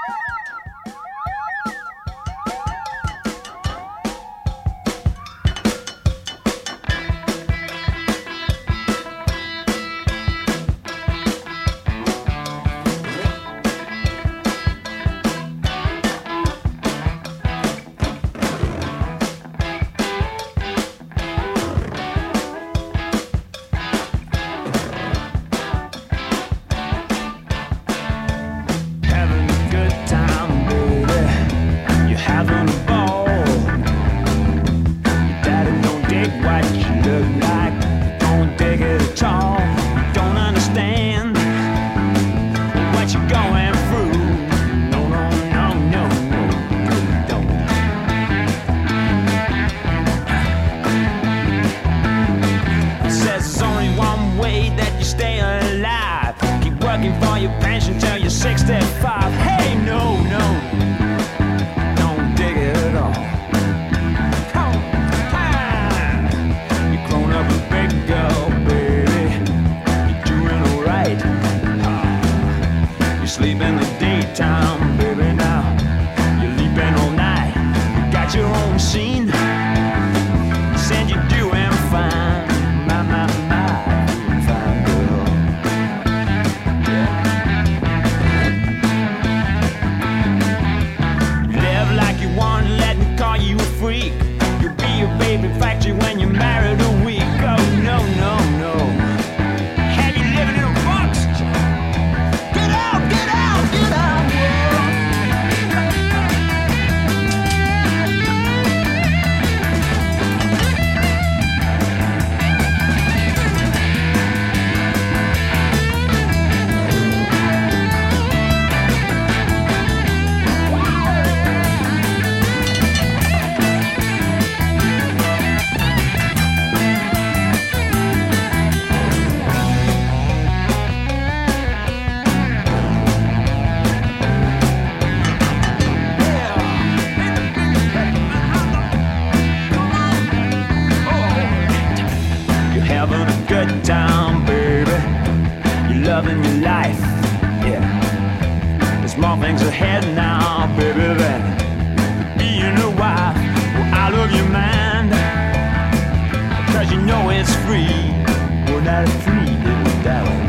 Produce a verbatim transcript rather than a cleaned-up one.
For your pension till you're sixty-five. Hey, no, no, don't dig it at all. Come on, you're grown up a big girl, baby. You're doing alright. You sleep in the daytime, baby. Now you're leaping all night. You got your own scene. Said you're doing fine. My, my, my. You a freak, you'll be a baby factory when you're married a week. Oh no, no, no. Have you living in a box? Get out, get out, get out. Having a good time, baby. You're loving your life, yeah. There's more things ahead now, baby, than being a wife. Well, I love you, man, 'cause you know it's free. Well, not free, little darling.